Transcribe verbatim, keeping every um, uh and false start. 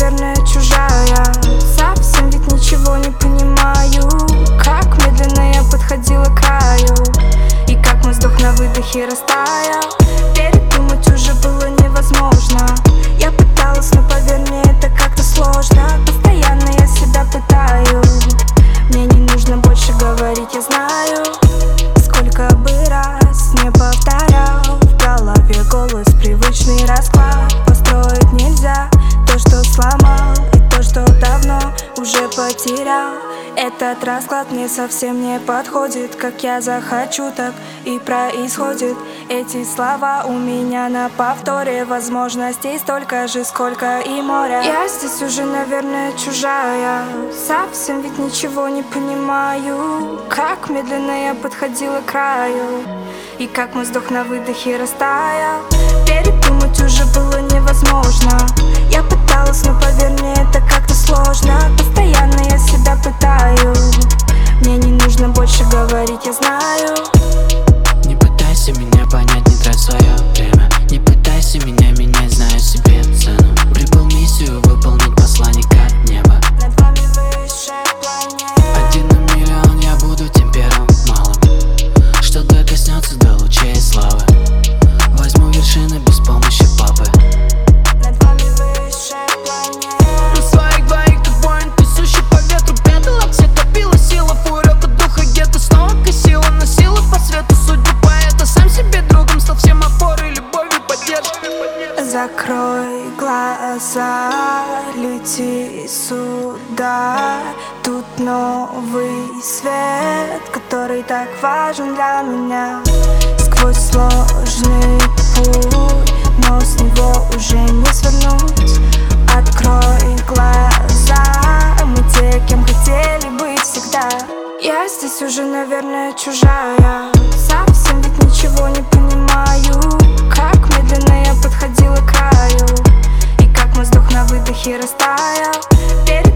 наверное, чужая. Совсем ведь ничего не понимаю. Как медленно я подходила к краю, и как мой вздох на выдохе растаял. Передумать уже было невозможно. Я пыталась, но поверь мне, это как-то сложно. Постоянно я себя пытаю. Мне не нужно больше говорить, я знаю. Сколько бы раз не повторял, в голове голос, привычный расклад. Построить нельзя то, что сломал, и то, что давно уже потерял. Этот расклад мне совсем не подходит. Как я захочу, так и происходит. Эти слова у меня на повторе. Возможностей столько же, сколько и моря. Я здесь уже, наверное, чужая. Совсем ведь ничего не понимаю. Как медленно я подходила к краю, и как мой вздох на выдохе растаял. Передумать уже было невозможно. Я пыталась, но поверь мне, это как-то сложно. Постоянно я себя пытаю. Мне не нужно больше говорить, я знаю. Не пытайся меня понять, не трать свое время. Не пытайся меня менять, знаю себе цену. Прибыл миссию выполнить, посланника неба. Над вами высшая планета. Один на миллион, я буду тем первым малым, что докоснется до лучей славы. Возьму вершины без помощи папы. Над вами высшая планета. На своих двоих ты воин, несущий по ветру педала. Все топила сила, фурета духа где-то снова косила. Носила по свету судьбу поэта. Сам себе другом стал, всем опорой, любовью, поддержкой. Закрой глаза, лети сюда. Тут новый свет, который так важен для меня. Сквозь сложный путь, но с него уже не свернуть. Открой глаза, мы те, кем хотели быть всегда. Я здесь уже, наверное, чужая. Совсем ведь ничего не понимаю. Как медленно я подходила к краю, и как мой вздох на выдохе растаял.